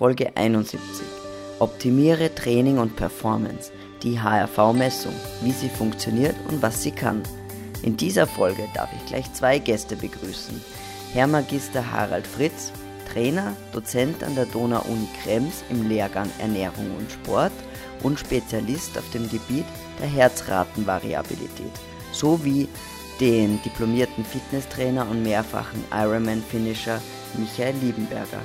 Folge 71. Optimiere Training und Performance, die HRV-Messung, wie sie funktioniert und was sie kann. In dieser Folge darf ich gleich 2 Gäste begrüßen. Herr Magister Harald Fritz, Trainer, Dozent an der Donau-Uni Krems im Lehrgang Ernährung und Sport und Spezialist auf dem Gebiet der Herzratenvariabilität, sowie den diplomierten Fitnesstrainer und mehrfachen Ironman-Finisher Michael Liebenberger.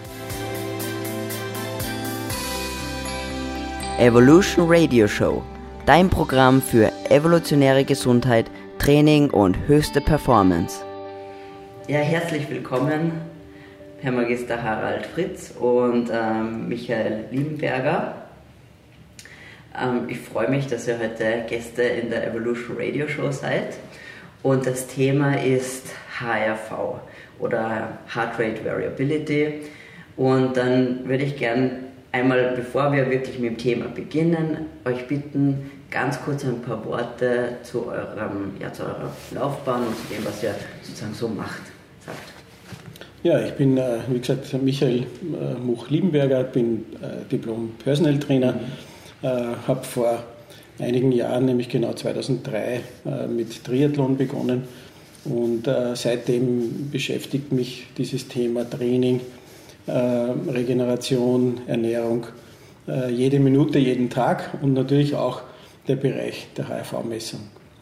Evolution Radio Show, dein Programm für evolutionäre Gesundheit, Training und höchste Performance. Ja, herzlich willkommen, Herr Magister Harald Fritz und Michael Liebenberger. Ich freue mich, dass ihr heute Gäste in der Evolution Radio Show seid. Und das Thema ist HRV oder Heart Rate Variability. Und dann würde ich gern einmal, bevor wir wirklich mit dem Thema beginnen, euch bitten, ganz kurz ein paar Worte zu eurer Laufbahn und zu dem, was ihr sozusagen so macht, sagt. Ja, ich bin, wie gesagt, Michael Liebenberger, bin Diplom-Personal-Trainer, habe vor einigen Jahren, nämlich genau 2003, mit Triathlon begonnen und seitdem beschäftigt mich dieses Thema Training, Regeneration, Ernährung, jede Minute, jeden Tag und natürlich auch der Bereich der HRV-Messung.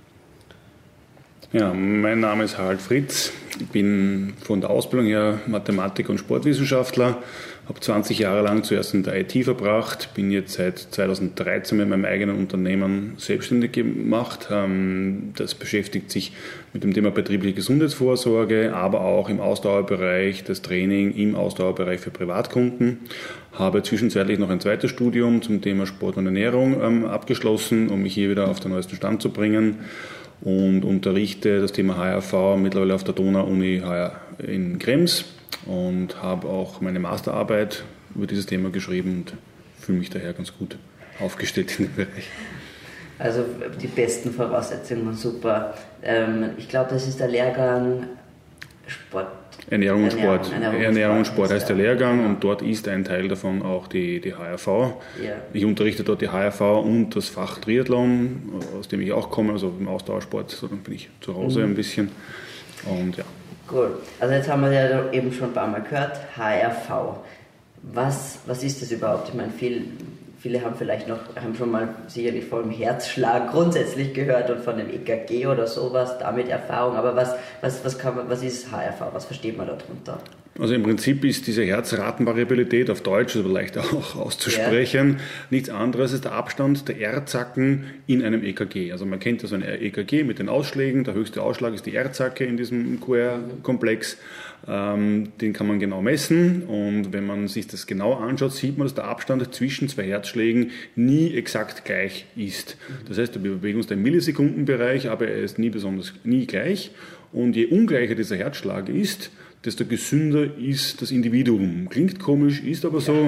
Ja, mein Name ist Harald Fritz, ich bin von der Ausbildung her Mathematik- und Sportwissenschaftler, habe 20 Jahre lang zuerst in der IT verbracht, bin jetzt seit 2013 mit meinem eigenen Unternehmen selbstständig gemacht. Das beschäftigt sich mit dem Thema betriebliche Gesundheitsvorsorge, aber auch im Ausdauerbereich, das Training im Ausdauerbereich für Privatkunden. Habe zwischenzeitlich noch ein zweites Studium zum Thema Sport und Ernährung abgeschlossen, um mich hier wieder auf den neuesten Stand zu bringen. Und unterrichte das Thema HRV mittlerweile auf der Donau-Uni in Krems und habe auch meine Masterarbeit über dieses Thema geschrieben und fühle mich daher ganz gut aufgestellt in dem Bereich. Also die besten Voraussetzungen, super. Ich glaube, das ist der Lehrgang Ernährung und Sport heißt der Lehrgang, genau. Und dort ist ein Teil davon auch die HRV. Ja. Ich unterrichte dort die HRV und das Fach Triathlon, aus dem ich auch komme, also im Ausdauersport, so dann bin ich zu Hause ein bisschen. Und ja. Cool. Also jetzt haben wir ja eben schon ein paar Mal gehört, HRV. Was ist das überhaupt? Ich meine, viele haben schon mal sicherlich vom Herzschlag grundsätzlich gehört und von dem EKG oder sowas, damit Erfahrung. Aber was ist HRV? Was versteht man darunter? Also im Prinzip ist diese Herzratenvariabilität auf Deutsch, aber leicht auch auszusprechen, nichts anderes als der Abstand der R-Zacken in einem EKG. Also man kennt ja so ein EKG mit den Ausschlägen. Der höchste Ausschlag ist die R-Zacke in diesem QR-Komplex. Den kann man genau messen und wenn man sich das genau anschaut, sieht man, dass der Abstand zwischen 2 Herzschlägen nie exakt gleich ist. Das heißt, wir bewegen uns da im Millisekundenbereich, aber er ist nie gleich. Und je ungleicher dieser Herzschlag ist, desto gesünder ist das Individuum. Klingt komisch, ist aber so.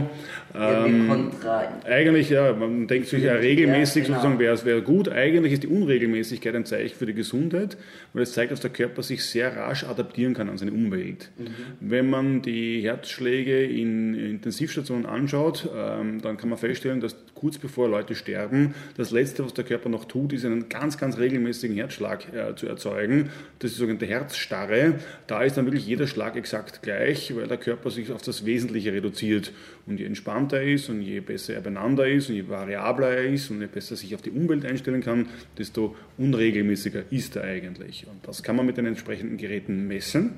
Eigentlich, ja, man denkt sich ja regelmäßig, ja, genau. Sozusagen wäre gut. Eigentlich ist die Unregelmäßigkeit ein Zeichen für die Gesundheit, weil es zeigt, dass der Körper sich sehr rasch adaptieren kann an seine Umwelt. Wenn man die Herzschläge in Intensivstationen anschaut, dann kann man feststellen, dass kurz bevor Leute sterben, das Letzte, was der Körper noch tut, ist einen ganz, ganz regelmäßigen Herzschlag zu erzeugen. Das ist die sogenannte Herzstarre. Da ist dann wirklich jeder Schlag exakt gleich, weil der Körper sich auf das Wesentliche reduziert. Und je entspannter er ist und je besser er beieinander ist und je variabler er ist und je besser er sich auf die Umwelt einstellen kann, desto unregelmäßiger ist er eigentlich. Und das kann man mit den entsprechenden Geräten messen.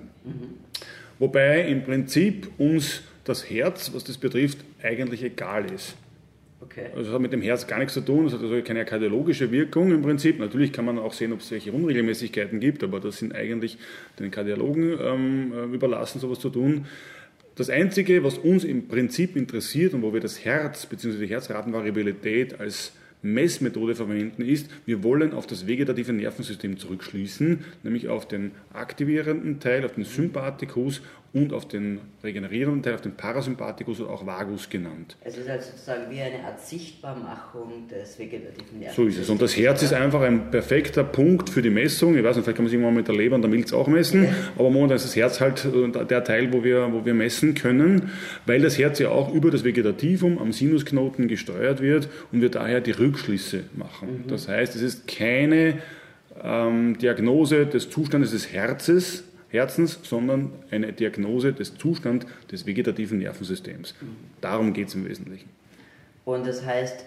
Wobei im Prinzip uns das Herz, was das betrifft, eigentlich egal ist. Okay. Also das hat mit dem Herz gar nichts zu tun, das hat also keine kardiologische Wirkung im Prinzip. Natürlich kann man auch sehen, ob es welche Unregelmäßigkeiten gibt, aber das sind eigentlich den Kardiologen überlassen, sowas zu tun. Das Einzige, was uns im Prinzip interessiert und wo wir das Herz bzw. die Herzratenvariabilität als Messmethode verwenden, ist, wir wollen auf das vegetative Nervensystem zurückschließen, nämlich auf den aktivierenden Teil, auf den Sympathikus und auf den regenerierenden Teil, auf den Parasympathikus oder auch Vagus genannt. Es ist also sozusagen wie eine Art Sichtbarmachung des vegetativen Nervensystems. So ist es. Und das Herz ist einfach ein perfekter Punkt für die Messung. Ich weiß nicht, vielleicht kann man sich mal mit der Leber und der Milz auch messen, aber momentan ist das Herz halt der Teil, wo wir messen können, weil das Herz ja auch über das Vegetativum am Sinusknoten gesteuert wird und wir daher die Rückschlüsse machen. Das heißt, es ist keine Diagnose des Zustandes des Herzens, sondern eine Diagnose des Zustands des vegetativen Nervensystems. Darum geht es im Wesentlichen. Und das heißt,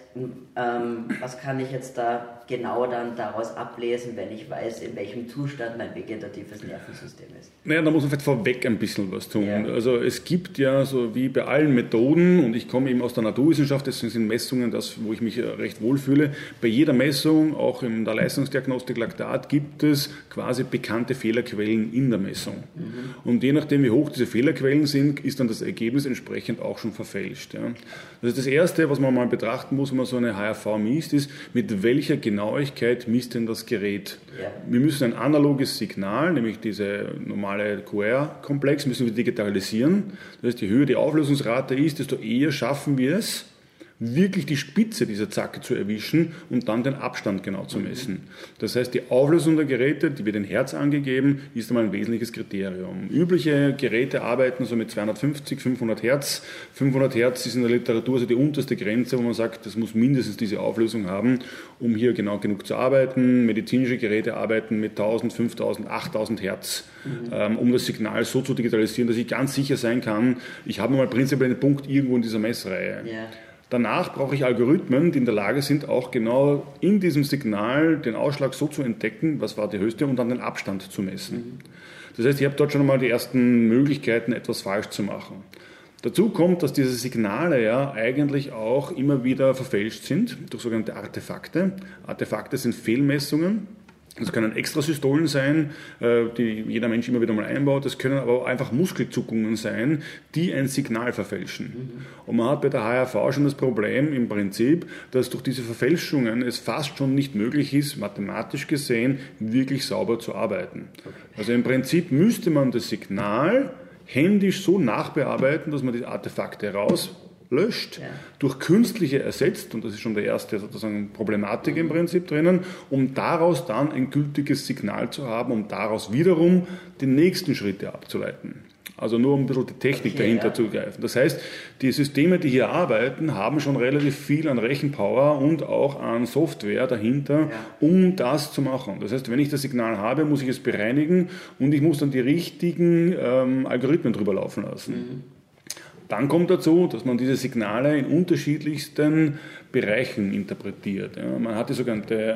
was kann ich jetzt da genau dann daraus ablesen, wenn ich weiß, in welchem Zustand mein vegetatives Nervensystem ist? Naja, da muss man vielleicht vorweg ein bisschen was tun. Ja. Also es gibt ja, so wie bei allen Methoden, und ich komme eben aus der Naturwissenschaft, deswegen sind Messungen das, wo ich mich recht wohlfühle, bei jeder Messung, auch in der Leistungsdiagnostik Laktat, gibt es quasi bekannte Fehlerquellen in der Messung. Und je nachdem, wie hoch diese Fehlerquellen sind, ist dann das Ergebnis entsprechend auch schon verfälscht. Ja. Das ist das Erste, was man mal betrachten muss, wenn man so eine HRV misst, ist, mit welcher Genauigkeit misst denn das Gerät? Ja. Wir müssen ein analoges Signal, nämlich diese normale QR-Komplex, müssen wir digitalisieren. Das heißt, je höher die Auflösungsrate ist, desto eher schaffen wir es, wirklich die Spitze dieser Zacke zu erwischen und dann den Abstand genau zu messen. Das heißt, die Auflösung der Geräte, die wird in Hertz angegeben, ist einmal ein wesentliches Kriterium. Übliche Geräte arbeiten so mit 250, 500 Hertz. 500 Hertz ist in der Literatur so die unterste Grenze, wo man sagt, das muss mindestens diese Auflösung haben, um hier genau genug zu arbeiten. Medizinische Geräte arbeiten mit 1000, 5000, 8000 Hertz, um das Signal so zu digitalisieren, dass ich ganz sicher sein kann, ich habe mal prinzipiell einen Punkt irgendwo in dieser Messreihe. Yeah. Danach brauche ich Algorithmen, die in der Lage sind, auch genau in diesem Signal den Ausschlag so zu entdecken, was war die höchste, und dann den Abstand zu messen. Das heißt, ich habe dort schon einmal die ersten Möglichkeiten, etwas falsch zu machen. Dazu kommt, dass diese Signale ja eigentlich auch immer wieder verfälscht sind durch sogenannte Artefakte. Artefakte sind Fehlmessungen. Das können Extrasystolen sein, die jeder Mensch immer wieder mal einbaut. Das können aber auch einfach Muskelzuckungen sein, die ein Signal verfälschen. Und man hat bei der HRV schon das Problem im Prinzip, dass durch diese Verfälschungen es fast schon nicht möglich ist, mathematisch gesehen, wirklich sauber zu arbeiten. Also im Prinzip müsste man das Signal händisch so nachbearbeiten, dass man die Artefakte rauslöscht, durch künstliche ersetzt, und das ist schon der erste sozusagen Problematik im Prinzip drinnen, um daraus dann ein gültiges Signal zu haben, um daraus wiederum die nächsten Schritte abzuleiten. Also nur um ein bisschen die Technik dahinter zu greifen. Das heißt, die Systeme, die hier arbeiten, haben schon relativ viel an Rechenpower und auch an Software dahinter, um das zu machen. Das heißt, wenn ich das Signal habe, muss ich es bereinigen und ich muss dann die richtigen Algorithmen drüber laufen lassen. Dann kommt dazu, dass man diese Signale in unterschiedlichsten Bereichen interpretiert. Ja, man hat die sogenannte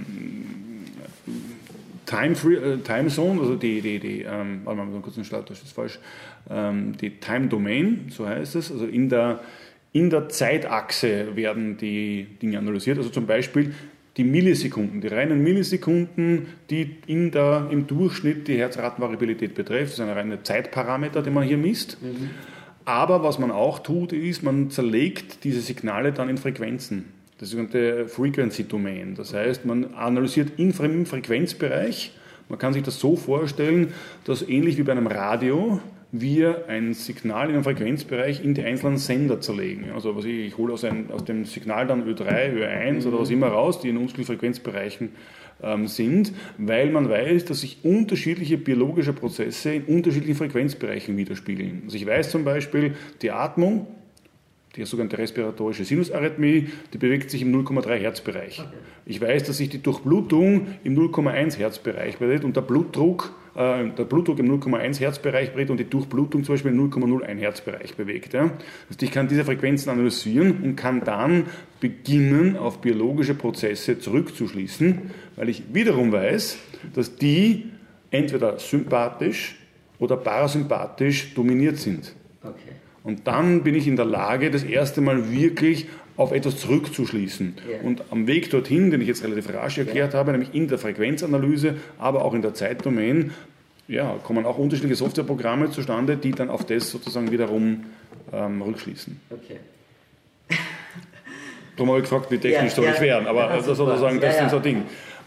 Time Zone, also warte mal, kurz einen Start, das ist falsch, die Time Domain, so heißt es, also in der Zeitachse werden die Dinge analysiert, also zum Beispiel die Millisekunden, die reinen Millisekunden, die im Durchschnitt die Herzratenvariabilität betrifft, das ist ein reiner Zeitparameter, den man hier misst. Aber was man auch tut, ist, man zerlegt diese Signale dann in Frequenzen. Das sogenannte Frequency Domain. Das heißt, man analysiert im Frequenzbereich. Man kann sich das so vorstellen, dass ähnlich wie bei einem Radio wir ein Signal in einem Frequenzbereich in die einzelnen Sender zerlegen. Also ich hole aus dem Signal dann Ö3, Ö1 oder was immer raus, die in unterschiedlichen Frequenzbereichen sind, weil man weiß, dass sich unterschiedliche biologische Prozesse in unterschiedlichen Frequenzbereichen widerspiegeln. Also ich weiß zum Beispiel, die Atmung, die sogenannte respiratorische Sinusarrhythmie, die bewegt sich im 0,3 Hertz-Bereich. Okay. Ich weiß, dass sich die Durchblutung im 0,1 Hertz-Bereich bewegt und der Blutdruck im 0,1 Hertz-Bereich bewegt und die Durchblutung zum Beispiel im 0,01 Hertz-Bereich bewegt. Ja. Das heißt, ich kann diese Frequenzen analysieren und kann dann beginnen, auf biologische Prozesse zurückzuschließen, weil ich wiederum weiß, dass die entweder sympathisch oder parasympathisch dominiert sind. Okay. Und dann bin ich in der Lage, das erste Mal wirklich auf etwas zurückzuschließen. Yeah. Und am Weg dorthin, den ich jetzt relativ rasch erklärt habe, nämlich in der Frequenzanalyse, aber auch in der Zeitdomain, kommen auch unterschiedliche Softwareprogramme zustande, die dann auf das sozusagen wiederum rückschließen. Okay. Darum habe ich gefragt, wie technisch soll ich werden, aber sozusagen, das ist so ein Ding.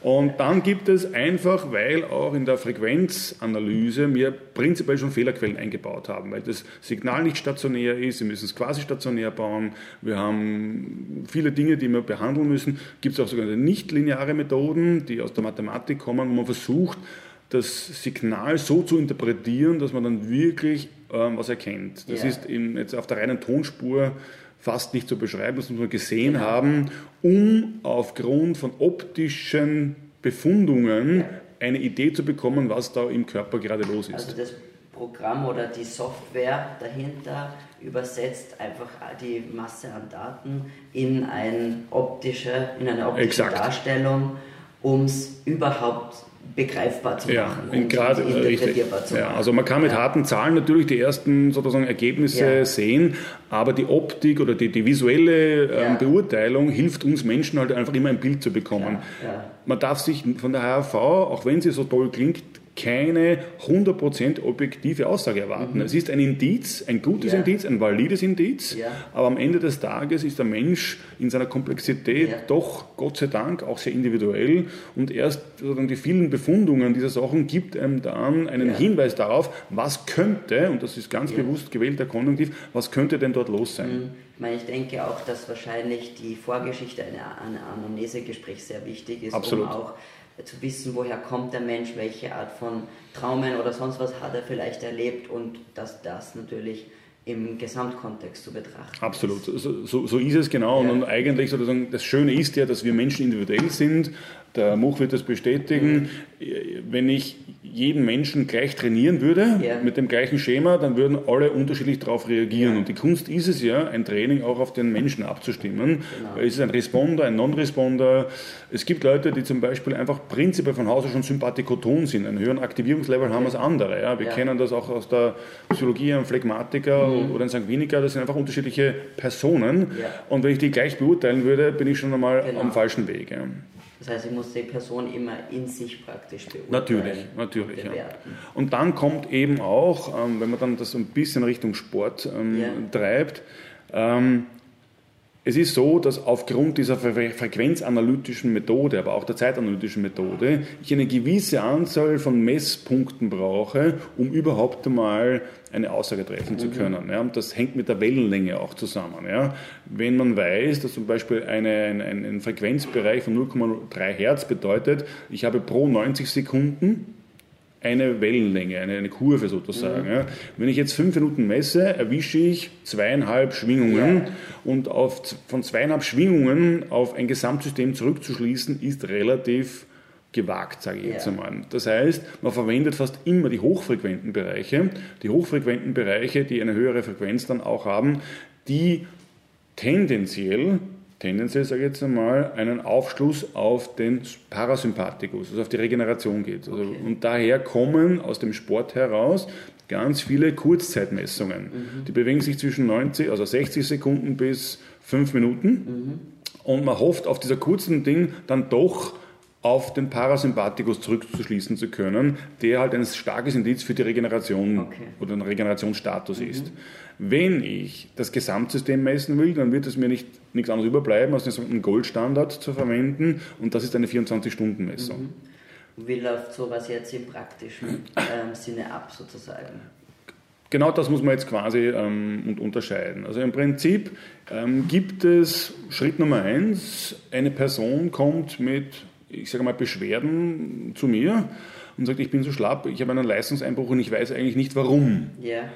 Und dann gibt es einfach, weil auch in der Frequenzanalyse wir prinzipiell schon Fehlerquellen eingebaut haben, weil das Signal nicht stationär ist, wir müssen es quasi stationär bauen, wir haben viele Dinge, die wir behandeln müssen. Gibt es auch sogenannte nichtlineare Methoden, die aus der Mathematik kommen, wo man versucht, das Signal so zu interpretieren, dass man dann wirklich was erkennt. Das ist jetzt auf der reinen Tonspur fast nicht zu beschreiben, das muss man gesehen haben, um aufgrund von optischen Befundungen eine Idee zu bekommen, was da im Körper gerade los ist. Also das Programm oder die Software dahinter übersetzt einfach die Masse an Daten in eine optische Darstellung, um es überhaupt begreifbar zu machen und interpretierbar zu machen. Also man kann mit harten Zahlen natürlich die ersten sozusagen Ergebnisse sehen, aber die Optik oder die visuelle Beurteilung hilft uns Menschen halt einfach immer ein Bild zu bekommen. Man darf sich von der HRV, auch wenn sie so toll klingt, keine 100% objektive Aussage erwarten. Es ist ein Indiz, ein gutes Indiz, ein valides Indiz, aber am Ende des Tages ist der Mensch in seiner Komplexität doch, Gott sei Dank, auch sehr individuell und erst die vielen Befundungen dieser Sachen gibt einem dann einen Hinweis darauf, was könnte, und das ist ganz bewusst gewählter Konjunktiv, was könnte denn dort los sein? Ich denke auch, dass wahrscheinlich die Vorgeschichte einer Anamnesegespräch sehr wichtig ist, Absolut. um auch zu wissen, woher kommt der Mensch, welche Art von Traumen oder sonst was hat er vielleicht erlebt und dass das natürlich im Gesamtkontext zu betrachten. Absolut, so ist es genau. Und eigentlich sozusagen das Schöne ist ja, dass wir Menschen individuell sind. Der Much wird das bestätigen. Wenn ich jeden Menschen gleich trainieren würde, mit dem gleichen Schema, dann würden alle unterschiedlich darauf reagieren. Und die Kunst ist es ja, ein Training auch auf den Menschen abzustimmen. Es ist ein Responder, ein Non-Responder. Es gibt Leute, die zum Beispiel einfach prinzipiell von Hause schon sympathikoton sind. Einen höheren Aktivierungslevel haben als andere. Ja. Wir kennen das auch aus der Psychologie, ein Phlegmatiker oder ein Sanguiniker. Das sind einfach unterschiedliche Personen. Und wenn ich die gleich beurteilen würde, bin ich schon einmal am falschen Weg. Ja. Das heißt, ich muss die Person immer in sich praktisch beurteilen. Natürlich. Ja. Und dann kommt eben auch, wenn man dann das ein bisschen Richtung Sport treibt, es ist so, dass aufgrund dieser frequenzanalytischen Methode, aber auch der zeitanalytischen Methode, ich eine gewisse Anzahl von Messpunkten brauche, um überhaupt einmal eine Aussage treffen zu können. Ja, und das hängt mit der Wellenlänge auch zusammen. Ja. Wenn man weiß, dass zum Beispiel ein Frequenzbereich von 0,3 Hertz bedeutet, ich habe pro 90 Sekunden eine Wellenlänge, eine Kurve sozusagen. Ja. Wenn ich jetzt 5 Minuten messe, erwische ich 2,5 Schwingungen und von 2,5 Schwingungen auf ein Gesamtsystem zurückzuschließen, ist relativ gewagt, sage ich jetzt einmal. Das heißt, man verwendet fast immer die hochfrequenten Bereiche, die eine höhere Frequenz dann auch haben, die tendenziell sage ich jetzt einmal, einen Aufschluss auf den Parasympathikus, also auf die Regeneration geht. Also, und daher kommen aus dem Sport heraus ganz viele Kurzzeitmessungen. Die bewegen sich zwischen 60 Sekunden bis 5 Minuten. Und man hofft auf dieser kurzen Ding dann doch auf den Parasympathikus zurückzuschließen zu können, der halt ein starkes Indiz für die Regeneration oder einen Regenerationsstatus ist. Wenn ich das Gesamtsystem messen will, dann wird es mir nichts anderes überbleiben, als einen Goldstandard zu verwenden, und das ist eine 24-Stunden-Messung. Wie läuft sowas jetzt im praktischen Sinne ab, sozusagen? Genau das muss man jetzt quasi unterscheiden. Also im Prinzip gibt es Schritt Nummer 1, eine Person kommt mit, ich sage mal, Beschwerden zu mir und sagt, ich bin so schlapp, ich habe einen Leistungseinbruch und ich weiß eigentlich nicht warum.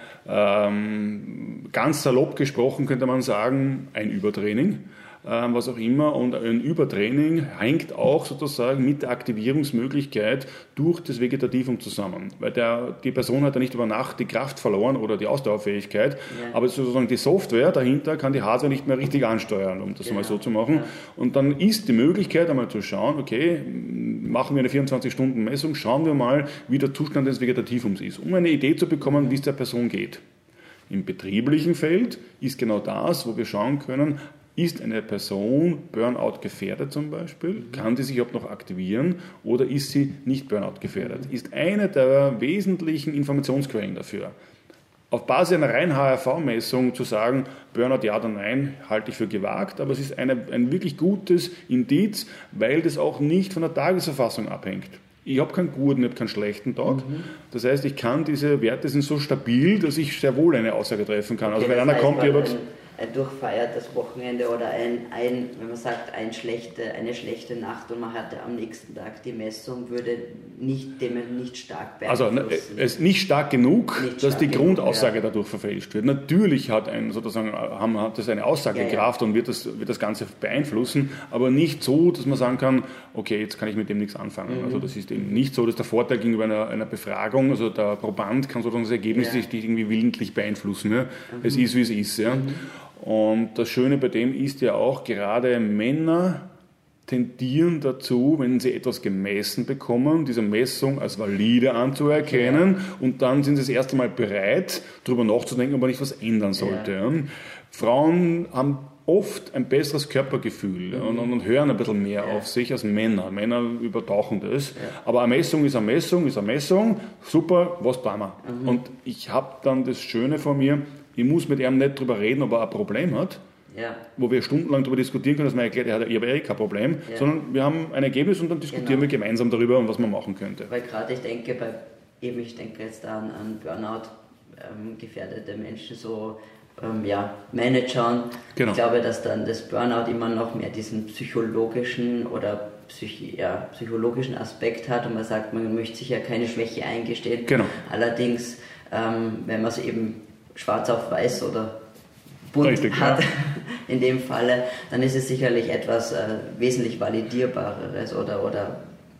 Ganz salopp gesprochen könnte man sagen, ein Übertraining, was auch immer, und ein Übertraining hängt auch sozusagen mit der Aktivierungsmöglichkeit durch das Vegetativum zusammen, weil die Person hat ja nicht über Nacht die Kraft verloren oder die Ausdauerfähigkeit, aber sozusagen die Software dahinter kann die Hardware nicht mehr richtig ansteuern, um das mal so zu machen. Und dann ist die Möglichkeit einmal zu schauen, okay, machen wir eine 24-Stunden-Messung, schauen wir mal, wie der Zustand des Vegetativums ist, um eine Idee zu bekommen, wie es der Person geht. Im betrieblichen Feld ist genau das, wo wir schauen können, ist eine Person Burnout gefährdet zum Beispiel? Kann die sich überhaupt noch aktivieren oder ist sie nicht Burnout gefährdet? Ist eine der wesentlichen Informationsquellen dafür. Auf Basis einer reinen HRV-Messung zu sagen, Burnout ja oder nein, halte ich für gewagt, aber es ist ein wirklich gutes Indiz, weil das auch nicht von der Tagesverfassung abhängt. Ich habe keinen guten, ich habe keinen schlechten Tag. Das heißt, diese Werte sind so stabil, dass ich sehr wohl eine Aussage treffen kann. Okay, also wenn einer kommt, ein durchfeiertes Wochenende oder wenn man sagt, eine schlechte Nacht und man hatte am nächsten Tag die Messung, würde dem nicht stark beeinflussen. Also es ist nicht stark genug, dass die Grundaussage dadurch verfälscht wird. Natürlich hat das eine Aussagekraft und wird das Ganze beeinflussen, aber nicht so, dass man sagen kann, okay, jetzt kann ich mit dem nichts anfangen. Also das ist eben nicht so, dass der Vorteil gegenüber einer Befragung, also der Proband kann sozusagen das Ergebnis nicht irgendwie willentlich beeinflussen. Ja. Es ist, wie es ist. Ja. Und das Schöne bei dem ist ja auch, gerade Männer tendieren dazu, wenn sie etwas gemessen bekommen, diese Messung als valide anzuerkennen und dann sind sie das erste Mal bereit, darüber nachzudenken, ob man nicht was ändern sollte. Ja. Frauen haben oft ein besseres Körpergefühl und hören ein bisschen mehr auf sich als Männer. Männer übertauchen das. Ja. Aber eine Messung ist eine Messung. Super, was tun wir? Und ich habe dann das Schöne von mir, ich muss mit ihm nicht darüber reden, ob er ein Problem hat, wo wir stundenlang darüber diskutieren können, dass man erklärt, ich habe kein Problem, sondern wir haben ein Ergebnis und dann diskutieren wir gemeinsam darüber, was man machen könnte. Weil gerade ich denke jetzt an Burnout, gefährdete Menschen, so Managern. Genau. Ich glaube, dass dann das Burnout immer noch mehr diesen psychologischen oder psychologischen Aspekt hat und man sagt, man möchte sich ja keine Schwäche eingestehen. Genau. Allerdings, wenn man es eben schwarz auf weiß oder bunt hat, in dem Falle, dann ist es sicherlich etwas wesentlich validierbareres oder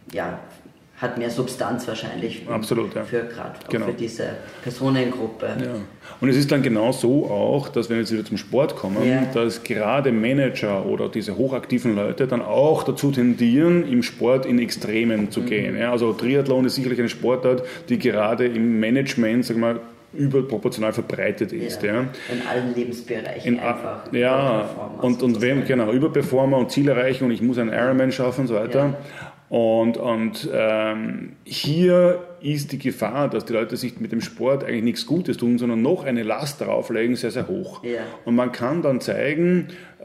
hat mehr Substanz wahrscheinlich. Absolut, für gerade für diese Personengruppe. Ja. Und es ist dann genau so auch, dass wenn wir jetzt wieder zum Sport kommen, dass gerade Manager oder diese hochaktiven Leute dann auch dazu tendieren, im Sport in Extremen zu gehen. Ja, also Triathlon ist sicherlich eine Sportart, die gerade im Management, sagen wir mal, überproportional verbreitet ist. Ja. In allen Lebensbereichen einfach. Ja, und wenn, Überperformer und Zielerreichung und ich muss einen Ironman schaffen und so weiter. Ja. Und hier ist die Gefahr, dass die Leute sich mit dem Sport eigentlich nichts Gutes tun, sondern noch eine Last drauflegen, sehr, sehr hoch. Ja. Und man kann dann zeigen,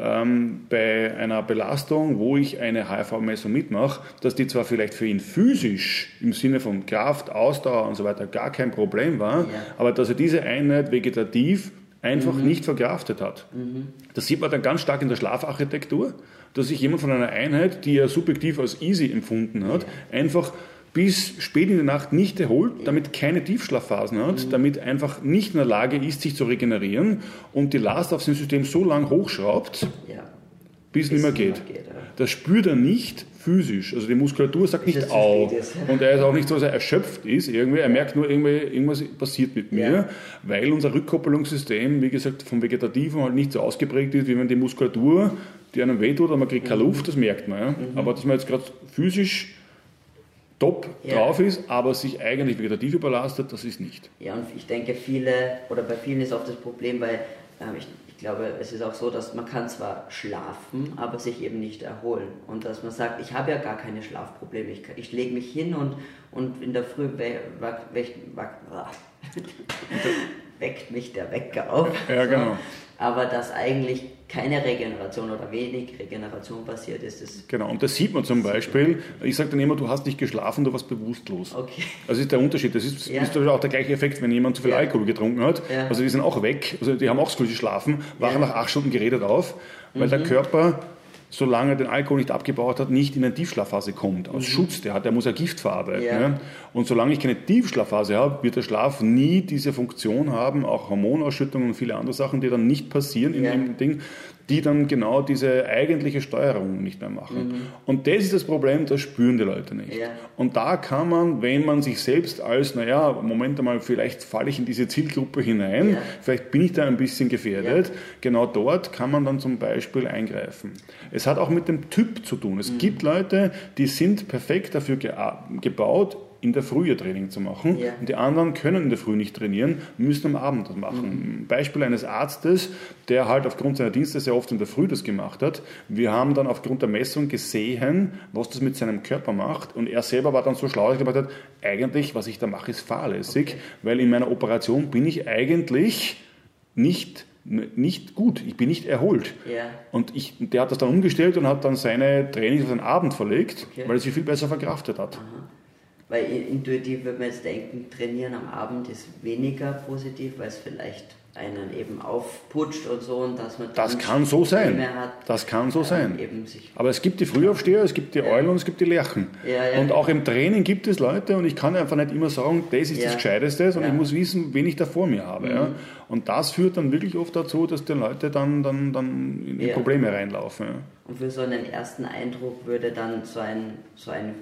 bei einer Belastung, wo ich eine HRV-Messung mitmache, dass die zwar vielleicht für ihn physisch im Sinne von Kraft, Ausdauer und so weiter gar kein Problem war, aber dass er diese Einheit vegetativ einfach nicht verkraftet hat. Das sieht man dann ganz stark in der Schlafarchitektur, dass sich jemand von einer Einheit, die er subjektiv als easy empfunden hat, einfach bis spät in die Nacht nicht erholt, damit keine Tiefschlafphasen hat, damit einfach nicht in der Lage ist, sich zu regenerieren und die Last auf sein System so lang hochschraubt, bis es nicht mehr geht. Das spürt er nicht physisch. Also die Muskulatur sagt nicht au. Und er ist auch nicht so, dass er erschöpft ist irgendwie. Er merkt nur, irgendwas passiert mit mir, weil unser Rückkoppelungssystem, wie gesagt, vom Vegetativen halt nicht so ausgeprägt ist, wie wenn die Muskulatur, die einem wehtut, aber man kriegt keine Luft, das merkt man. Ja. Aber dass man jetzt gerade physisch top drauf ist, aber sich eigentlich vegetativ überlastet, das ist nicht. Ja, und ich denke, bei vielen ist auch das Problem, weil ich glaube, es ist auch so, dass man kann zwar schlafen, aber sich eben nicht erholen. Und dass man sagt, ich habe ja gar keine Schlafprobleme. Ich lege mich hin und in der Früh weckt mich der Wecker auf. Ja, genau. Aber dass eigentlich keine Regeneration oder wenig Regeneration passiert ist. Genau, und das sieht man zum Beispiel. Ich sage dann immer, du hast nicht geschlafen, du warst bewusstlos. Okay. Das ist der Unterschied. Das ist auch der gleiche Effekt, wenn jemand zu viel Alkohol getrunken hat. Ja. Also die sind auch weg, also die haben auch das Gefühl, sie schlafen, wachen nach 8 Stunden geredet auf, weil der Körper, solange er den Alkohol nicht abgebaut hat, nicht in eine Tiefschlafphase kommt. Aus Schutz, der muss ja Gift verarbeiten. Ja. Ja. Und solange ich keine Tiefschlafphase habe, wird der Schlaf nie diese Funktion haben, auch Hormonausschüttungen und viele andere Sachen, die dann nicht passieren in dem Ding, die dann genau diese eigentliche Steuerung nicht mehr machen. Und das ist das Problem, das spüren die Leute nicht. Ja. Und da kann man, wenn man sich selbst als, Moment einmal, vielleicht falle ich in diese Zielgruppe hinein, vielleicht bin ich da ein bisschen gefährdet, genau dort kann man dann zum Beispiel eingreifen. Es hat auch mit dem Typ zu tun. Es gibt Leute, die sind perfekt dafür gebaut, in der Früh ihr Training zu machen. Ja. Und die anderen können in der Früh nicht trainieren, müssen am Abend das machen. Ein Beispiel eines Arztes, der halt aufgrund seiner Dienste sehr oft in der Früh das gemacht hat. Wir haben dann aufgrund der Messung gesehen, was das mit seinem Körper macht. Und er selber war dann so schlau, dass er gesagt hat, eigentlich, was ich da mache, ist fahrlässig, weil in meiner Operation bin ich eigentlich nicht gut, ich bin nicht erholt. Ja. Und der hat das dann umgestellt und hat dann seine Trainings auf den Abend verlegt, weil er sie viel besser verkraftet hat. Aha. Weil intuitiv würde man jetzt denken, trainieren am Abend ist weniger positiv, weil es vielleicht einen eben aufputscht und so und dass man das kann so sein. Das kann so sein. Aber es gibt die Frühaufsteher, es gibt die Eulen und es gibt die Lerchen. Ja. Und auch im Training gibt es Leute und ich kann einfach nicht immer sagen, das ist das Gescheiteste, sondern ich muss wissen, wen ich da vor mir habe. Ja. Und das führt dann wirklich oft dazu, dass die Leute dann in Probleme reinlaufen. Ja. Und für so einen ersten Eindruck würde dann so eine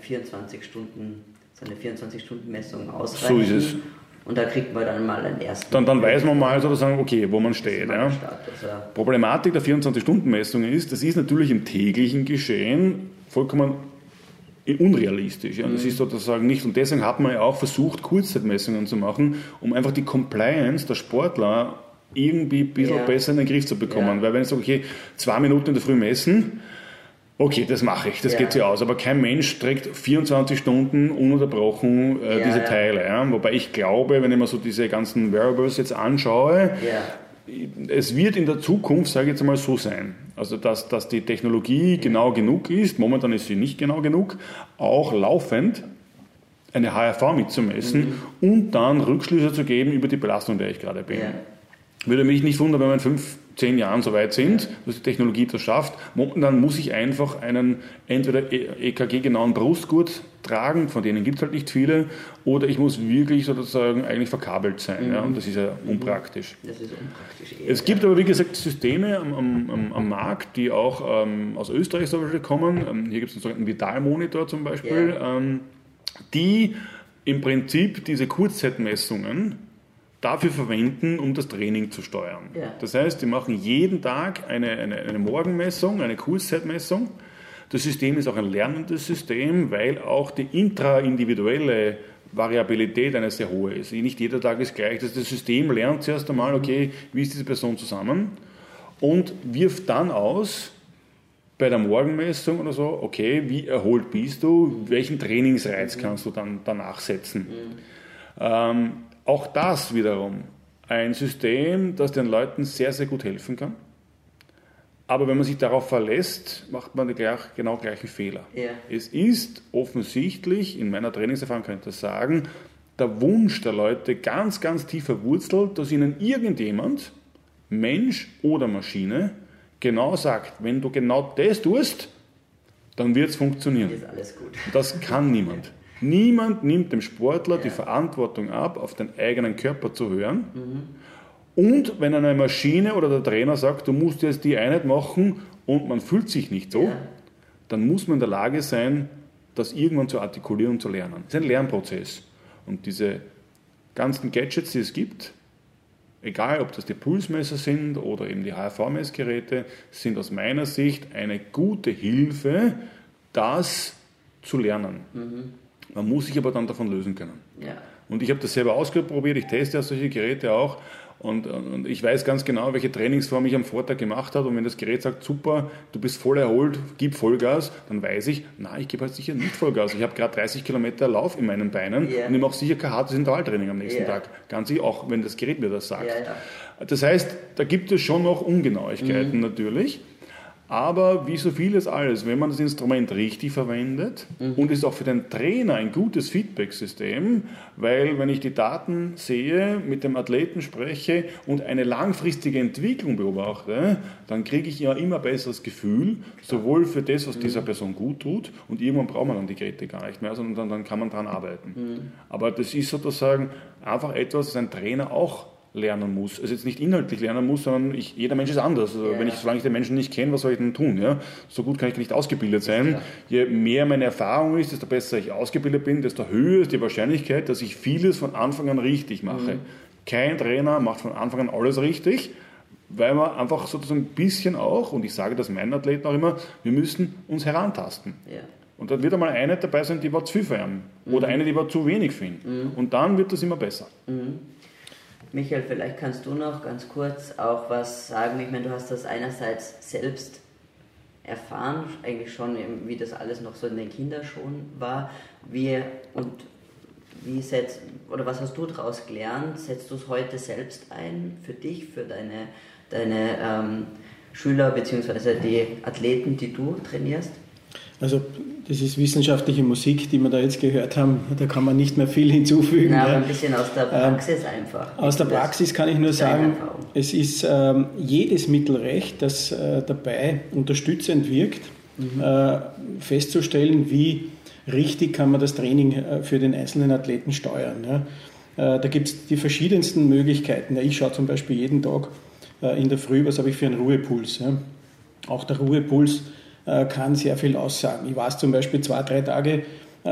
24-Stunden-Messung ausreichen. So ist es. Und da kriegt man dann mal einen ersten... Dann weiß man mal sozusagen, okay, wo man steht. Ja. Problematik der 24-Stunden-Messung ist, das ist natürlich im täglichen Geschehen vollkommen unrealistisch. Ja. Das ist sozusagen nicht, und deswegen hat man ja auch versucht, Kurzzeitmessungen zu machen, um einfach die Compliance der Sportler irgendwie ein bisschen besser in den Griff zu bekommen. Weil wenn ich sage, okay, 2 Minuten in der Früh messen, okay, das mache ich, das geht sich aus. Aber kein Mensch trägt 24 Stunden ununterbrochen diese Teile. Ja. Wobei ich glaube, wenn ich mir so diese ganzen Wearables jetzt anschaue, es wird in der Zukunft, sage ich jetzt mal, so sein, also dass die Technologie genau genug ist, momentan ist sie nicht genau genug, auch laufend eine HRV mitzumessen und dann Rückschlüsse zu geben über die Belastung, der ich gerade bin. Würde mich nicht wundern, wenn wir in 5-10 Jahren so weit sind, dass die Technologie das schafft. Momentan muss ich einfach einen entweder EKG-genauen Brustgurt tragen, von denen gibt es halt nicht viele, oder ich muss wirklich sozusagen eigentlich verkabelt sein. Ja, und das ist ja unpraktisch. Das ist unpraktisch. Es gibt aber, wie gesagt, Systeme am Markt, die auch aus Österreich zum Beispiel kommen. Hier gibt es einen sogenannten Vital-Monitor zum Beispiel, die im Prinzip diese Kurzzeitmessungen dafür verwenden, um das Training zu steuern. Das heißt, die machen jeden Tag eine Morgenmessung, eine Kurzzeitmessung. Das System ist auch ein lernendes System, weil auch die intraindividuelle Variabilität eine sehr hohe ist. Nicht jeder Tag ist gleich. Das System lernt zuerst einmal, okay, wie ist diese Person zusammen und wirft dann aus, bei der Morgenmessung oder so, okay, wie erholt bist du, welchen Trainingsreiz kannst du dann danach setzen. Auch das wiederum ein System, das den Leuten sehr, sehr gut helfen kann. Aber wenn man sich darauf verlässt, macht man den genau gleichen Fehler. Es ist offensichtlich, in meiner Trainingserfahrung kann ich das sagen, der Wunsch der Leute ganz, ganz tief verwurzelt, dass ihnen irgendjemand, Mensch oder Maschine, genau sagt, wenn du genau das tust, dann wird es funktionieren. Ist alles gut. Das kann niemand. Niemand nimmt dem Sportler die Verantwortung ab, auf den eigenen Körper zu hören. Und wenn eine Maschine oder der Trainer sagt, du musst jetzt die Einheit machen und man fühlt sich nicht so, dann muss man in der Lage sein, das irgendwann zu artikulieren und zu lernen. Das ist ein Lernprozess. Und diese ganzen Gadgets, die es gibt, egal ob das die Pulsmesser sind oder eben die HRV-Messgeräte, sind aus meiner Sicht eine gute Hilfe, das zu lernen. Man muss sich aber dann davon lösen können. Und ich habe das selber ausprobiert, ich teste ja solche Geräte auch und ich weiß ganz genau, welche Trainingsform ich am Vortag gemacht habe und wenn das Gerät sagt, super, du bist voll erholt, gib Vollgas, dann weiß ich, nein, ich gebe halt sicher nicht Vollgas. Ich habe gerade 30 Kilometer Lauf in meinen Beinen und ich mache sicher kein hartes Intervalltraining am nächsten Tag. Ganz sicher, auch wenn das Gerät mir das sagt. Das heißt, da gibt es schon noch Ungenauigkeiten natürlich. Aber wie so vieles alles, wenn man das Instrument richtig verwendet und ist auch für den Trainer ein gutes Feedback-System, weil wenn ich die Daten sehe, mit dem Athleten spreche und eine langfristige Entwicklung beobachte, dann kriege ich ja immer ein besseres Gefühl, sowohl für das, was dieser Person gut tut und irgendwann braucht man dann die Geräte gar nicht mehr, sondern dann kann man dran arbeiten. Aber das ist sozusagen einfach etwas, das ein Trainer auch lernen muss. Also jetzt nicht inhaltlich lernen muss, sondern jeder Mensch ist anders. Also solange ich den Menschen nicht kenne, was soll ich denn tun? Ja? So gut kann ich nicht ausgebildet sein. Je mehr meine Erfahrung ist, desto besser ich ausgebildet bin, desto höher ist die Wahrscheinlichkeit, dass ich vieles von Anfang an richtig mache. Kein Trainer macht von Anfang an alles richtig, weil man einfach sozusagen ein bisschen auch, und ich sage das meinen Athleten auch immer, wir müssen uns herantasten. Und dann wird einmal eine dabei sein, die war zu viel für ihn. Oder eine, die war zu wenig für ihn. Und dann wird das immer besser. Michael, vielleicht kannst du noch ganz kurz auch was sagen. Ich meine, du hast das einerseits selbst erfahren, eigentlich schon, wie das alles noch so in den Kinderschuhen war. Was hast du daraus gelernt? Setzt du es heute selbst ein für dich, für deine Schüler bzw. die Athleten, die du trainierst? Also das ist wissenschaftliche Musik, die wir da jetzt gehört haben. Da kann man nicht mehr viel hinzufügen. Na, aber ein bisschen aus der Praxis einfach. Aus der Praxis kann ich nur sagen, es ist jedes Mittelrecht, das dabei unterstützend wirkt, festzustellen, wie richtig kann man das Training für den einzelnen Athleten steuern. Ja. Da gibt es die verschiedensten Möglichkeiten. Ja, ich schaue zum Beispiel jeden Tag in der Früh, was habe ich für einen Ruhepuls. Ja. Auch der Ruhepuls kann sehr viel aussagen. Ich weiß zum Beispiel 2-3 Tage,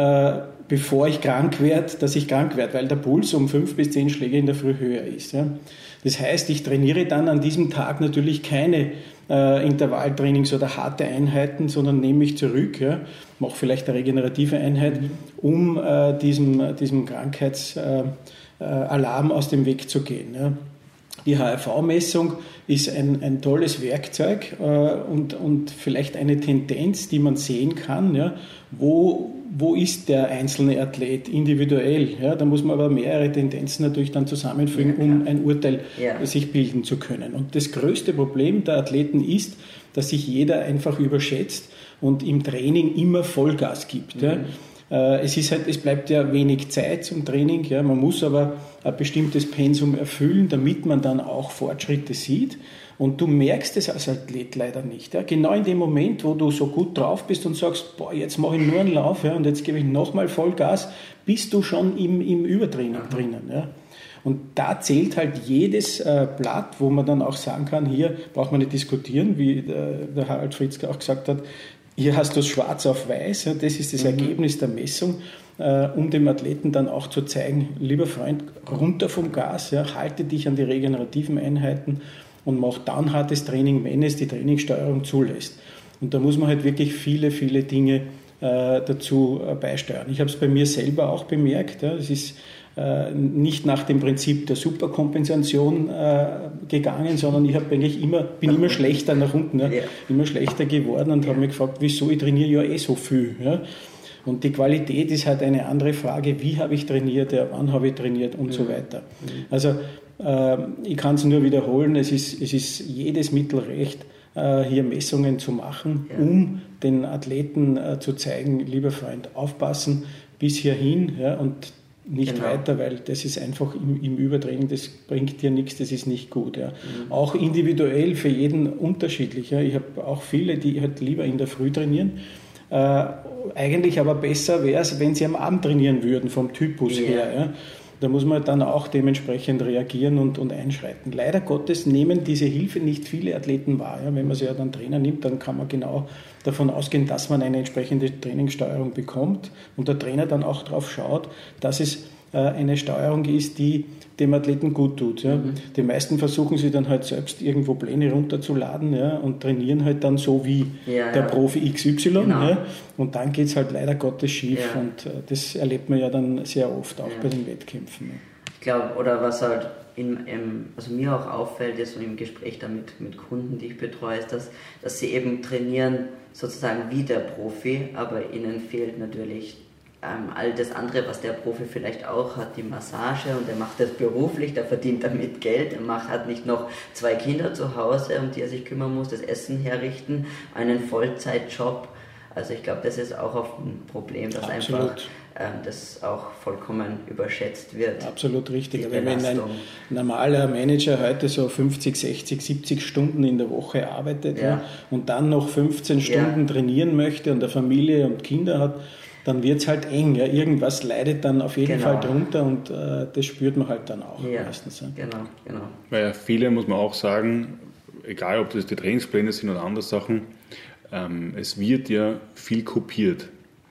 bevor ich krank werde, dass ich krank werde, weil der Puls um 5 bis 10 Schläge in der Früh höher ist. Ja. Das heißt, ich trainiere dann an diesem Tag natürlich keine Intervalltrainings oder harte Einheiten, sondern nehme mich zurück, ja, mache vielleicht eine regenerative Einheit, um diesem Krankheitsalarm aus dem Weg zu gehen. Ja. Die HRV-Messung ist ein tolles Werkzeug und vielleicht eine Tendenz, die man sehen kann, ja, wo ist der einzelne Athlet individuell. Ja, da muss man aber mehrere Tendenzen natürlich dann zusammenfügen, um ein Urteil sich bilden zu können. Und das größte Problem der Athleten ist, dass sich jeder einfach überschätzt und im Training immer Vollgas gibt. Ja. Es bleibt ja wenig Zeit zum Training, ja. Man muss aber ein bestimmtes Pensum erfüllen, damit man dann auch Fortschritte sieht. Und du merkst es als Athlet leider nicht. Ja. Genau in dem Moment, wo du so gut drauf bist und sagst, boah, jetzt mache ich nur einen Lauf, ja, und jetzt gebe ich nochmal Vollgas, bist du schon im Übertraining drinnen. Ja. Und da zählt halt jedes Blatt, wo man dann auch sagen kann, hier braucht man nicht diskutieren, wie der Harald Fritzke auch gesagt hat, hier hast du es schwarz auf weiß, ja, das ist das Ergebnis der Messung, um dem Athleten dann auch zu zeigen, lieber Freund, runter vom Gas, ja, halte dich an die regenerativen Einheiten und mach dann hartes Training, wenn es die Trainingssteuerung zulässt. Und da muss man halt wirklich viele, viele Dinge dazu beisteuern. Ich habe es bei mir selber auch bemerkt, ja, es ist nicht nach dem Prinzip der Superkompensation gegangen, sondern ich bin immer schlechter nach unten, ja, immer schlechter geworden und habe mich gefragt, wieso, ich trainiere ja so viel. Ja. Und die Qualität ist halt eine andere Frage, wie habe ich trainiert, ja, wann habe ich trainiert und so weiter. Also ich kann es nur wiederholen, es ist jedes Mittelrecht, hier Messungen zu machen, um den Athleten zu zeigen, lieber Freund, aufpassen, bis hierhin, ja, und nicht weiter, weil das ist einfach im Übertraining, das bringt dir nichts, das ist nicht gut. Ja. Auch individuell für jeden unterschiedlich. Ja. Ich habe auch viele, die halt lieber in der Früh trainieren. Eigentlich aber besser wäre es, wenn sie am Abend trainieren würden, vom Typus her. Ja. Da muss man dann auch dementsprechend reagieren und einschreiten. Leider Gottes nehmen diese Hilfe nicht viele Athleten wahr. Ja. Wenn man sie ja dann Trainer nimmt, dann kann man genau davon ausgehen, dass man eine entsprechende Trainingssteuerung bekommt und der Trainer dann auch darauf schaut, dass es eine Steuerung ist, die dem Athleten gut tut. Ja. Die meisten versuchen sie dann halt selbst irgendwo Pläne runterzuladen, ja, und trainieren halt dann so wie der Profi XY. Genau. Ja, und dann geht es halt leider Gottes schief und das erlebt man ja dann sehr oft auch bei den Wettkämpfen. Ja. Ich glaube, oder was halt also mir auch auffällt, ist so im Gespräch da mit Kunden, die ich betreue, ist, dass sie eben trainieren sozusagen wie der Profi, aber ihnen fehlt natürlich all das andere, was der Profi vielleicht auch hat, die Massage, und er macht das beruflich, der verdient damit Geld, hat nicht noch 2 Kinder zu Hause, um die er sich kümmern muss, das Essen herrichten, einen Vollzeitjob. Also ich glaube, das ist auch oft ein Problem, dass einfach das auch vollkommen überschätzt wird. Absolut richtig. Wenn ein normaler Manager heute so 50, 60, 70 Stunden in der Woche arbeitet und dann noch 15 Stunden trainieren möchte und eine Familie und Kinder hat, dann wird es halt eng. Ja. Irgendwas leidet dann auf jeden Fall drunter und das spürt man halt dann auch meistens. Ja. Genau. Weil viele, muss man auch sagen, egal ob das die Trainingspläne sind oder andere Sachen, es wird ja viel kopiert.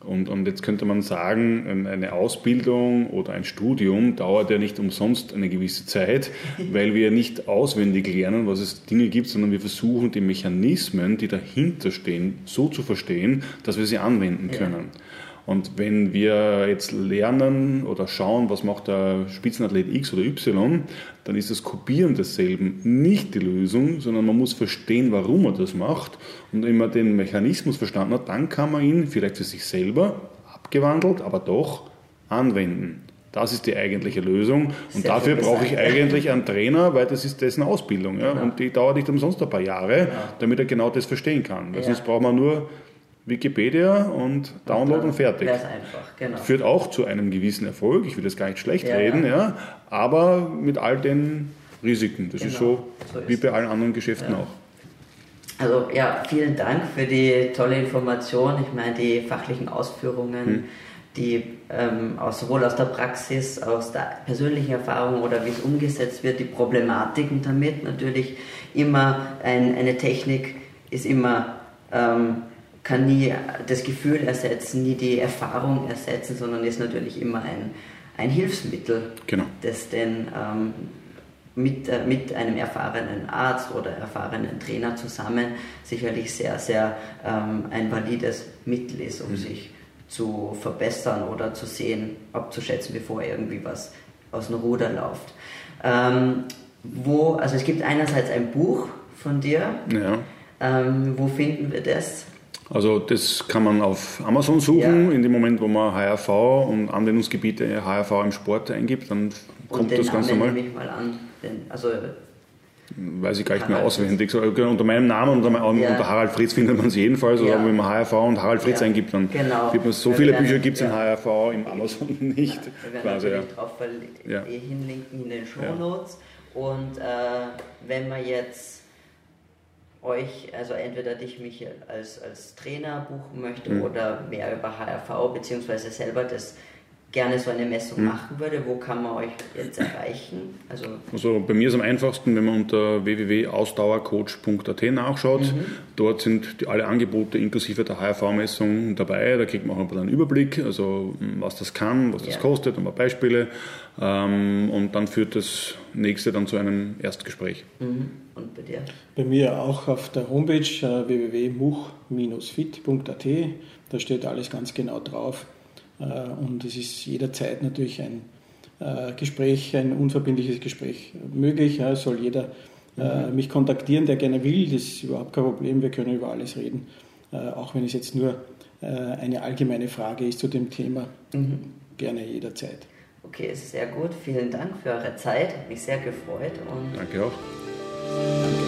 Und jetzt könnte man sagen, eine Ausbildung oder ein Studium dauert ja nicht umsonst eine gewisse Zeit, weil wir nicht auswendig lernen, was es Dinge gibt, sondern wir versuchen, die Mechanismen, die dahinter stehen, so zu verstehen, dass wir sie anwenden können. Und wenn wir jetzt lernen oder schauen, was macht der Spitzenathlet X oder Y, dann ist das Kopieren desselben nicht die Lösung, sondern man muss verstehen, warum er das macht. Und wenn man den Mechanismus verstanden hat, dann kann man ihn vielleicht für sich selber abgewandelt, aber doch anwenden. Das ist die eigentliche Lösung. Und sehr dafür brauche ich eigentlich einen Trainer, weil das ist dessen Ausbildung. Ja? Genau. Und die dauert nicht umsonst ein paar Jahre, damit er genau das verstehen kann. Weil sonst braucht man nur Wikipedia und Download und fertig. Wäre es einfach, genau. Führt auch zu einem gewissen Erfolg, ich will das gar nicht schlecht reden, ja, aber mit all den Risiken. Das ist so wie bei allen anderen Geschäften auch. Also ja, vielen Dank für die tolle Information. Ich meine, die fachlichen Ausführungen, die sowohl aus der Praxis, aus der persönlichen Erfahrung oder wie es umgesetzt wird, die Problematiken damit. Natürlich immer eine Technik ist immer... kann nie das Gefühl ersetzen, nie die Erfahrung ersetzen, sondern ist natürlich immer ein Hilfsmittel, das denn mit einem erfahrenen Arzt oder erfahrenen Trainer zusammen sicherlich sehr, sehr ein valides Mittel ist, um sich zu verbessern oder zu sehen, abzuschätzen, bevor irgendwie was aus dem Ruder läuft. Also es gibt einerseits ein Buch von dir. Wo finden wir das? Also das kann man auf Amazon suchen, in dem Moment, wo man HRV und Anwendungsgebiete HRV im Sport eingibt, dann kommt das ganz normal. Nehme ich mal an, weiß ich gar nicht mehr auswendig. So, unter meinem Namen und unter Harald Fritz findet man es jedenfalls. Also wenn man HRV und Harald Fritz eingibt, dann wird man so viele Bücher gibt es in HRV im Amazon nicht. Wir werden natürlich drauf hinlinken in den Shownotes. Und wenn man jetzt euch, also entweder mich als Trainer buchen möchte oder mehr über HRV, beziehungsweise selber das gerne so eine Messung machen würde, wo kann man euch jetzt erreichen? Also bei mir ist es am einfachsten, wenn man unter www.ausdauercoach.at nachschaut. Dort sind alle Angebote inklusive der HRV-Messung dabei. Da kriegt man auch einen Überblick, also was das kann, was das kostet, ein paar Beispiele. Und dann führt das nächste dann zu einem Erstgespräch. Und bei dir? Bei mir auch auf der Homepage www.much-fit.at. Da steht alles ganz genau drauf. Und es ist jederzeit natürlich ein Gespräch, ein unverbindliches Gespräch möglich. Soll jeder mich kontaktieren, der gerne will. Das ist überhaupt kein Problem. Wir können über alles reden. Auch wenn es jetzt nur eine allgemeine Frage ist zu dem Thema. Gerne jederzeit. Okay, es ist sehr gut. Vielen Dank für eure Zeit. Hat mich sehr gefreut. Danke auch. Danke.